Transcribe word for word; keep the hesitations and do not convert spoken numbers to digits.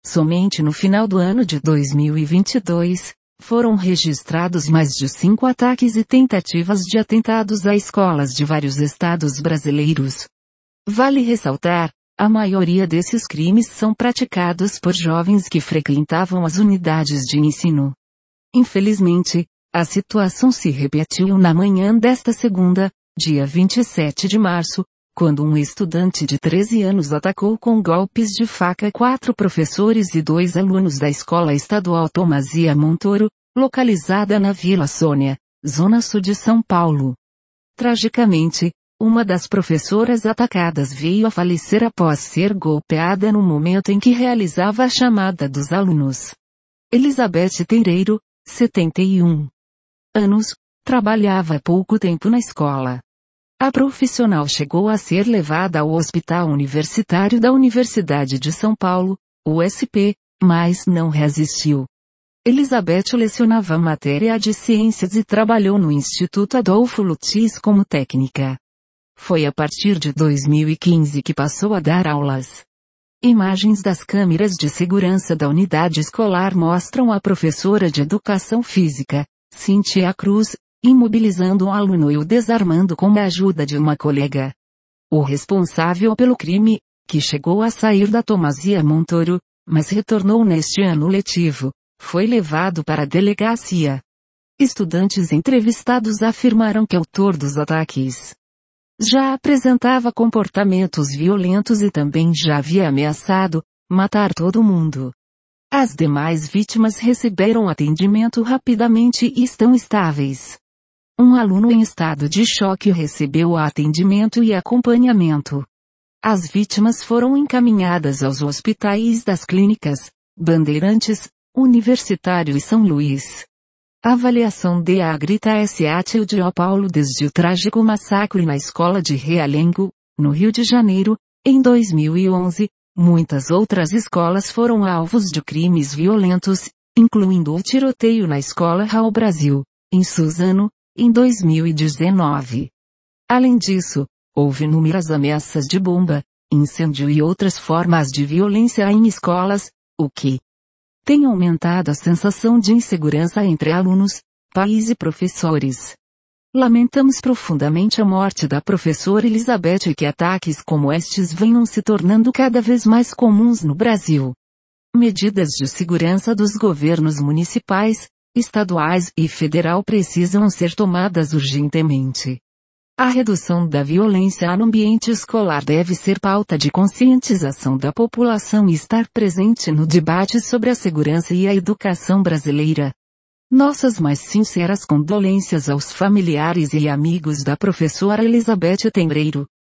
somente no final do ano de dois mil e vinte e dois, foram registrados mais de cinco ataques e tentativas de atentados a escolas de vários estados brasileiros. Vale ressaltar, a maioria desses crimes são praticados por jovens que frequentavam as unidades de ensino. Infelizmente, a situação se repetiu na manhã desta segunda, dia vinte e sete de março, quando um estudante de treze anos atacou com golpes de faca quatro professores e dois alunos da Escola Estadual Tomazia Montoro, localizada na Vila Sônia, zona sul de São Paulo. Tragicamente, uma das professoras atacadas veio a falecer após ser golpeada no momento em que realizava a chamada dos alunos. Elizabeth Teireiro, setenta e um anos, trabalhava há pouco tempo na escola. A profissional chegou a ser levada ao Hospital Universitário da Universidade de São Paulo, U S P, mas não resistiu. Elizabeth lecionava matéria de ciências e trabalhou no Instituto Adolfo Lutis como técnica. Foi a partir de dois mil e quinze que passou a dar aulas. Imagens das câmeras de segurança da unidade escolar mostram a professora de educação física, Cíntia Cruz, imobilizando um aluno e o desarmando com a ajuda de uma colega. O responsável pelo crime, que chegou a sair da Tomazia Montoro, mas retornou neste ano letivo, foi levado para a delegacia. Estudantes entrevistados afirmaram que o autor dos ataques já apresentava comportamentos violentos e também já havia ameaçado matar todo mundo. As demais vítimas receberam atendimento rapidamente e estão estáveis. Um aluno em estado de choque recebeu atendimento e acompanhamento. As vítimas foram encaminhadas aos hospitais das clínicas Bandeirantes, Universitário e São Luís. A avaliação de Agrita S A T de São Paulo desde o trágico massacre na escola de Realengo, no Rio de Janeiro, em dois mil e onze, muitas outras escolas foram alvos de crimes violentos, incluindo o tiroteio na escola Raul Brasil, em Suzano, em dois mil e dezenove. Além disso, houve inúmeras ameaças de bomba, incêndio e outras formas de violência em escolas, o que tem aumentado a sensação de insegurança entre alunos, pais e professores. Lamentamos profundamente a morte da professora Elizabeth e que ataques como estes venham se tornando cada vez mais comuns no Brasil. Medidas de segurança dos governos municipais, estaduais e federal precisam ser tomadas urgentemente. A redução da violência no ambiente escolar deve ser pauta de conscientização da população e estar presente no debate sobre a segurança e a educação brasileira. Nossas mais sinceras condolências aos familiares e amigos da professora Elizabeth Teireiro.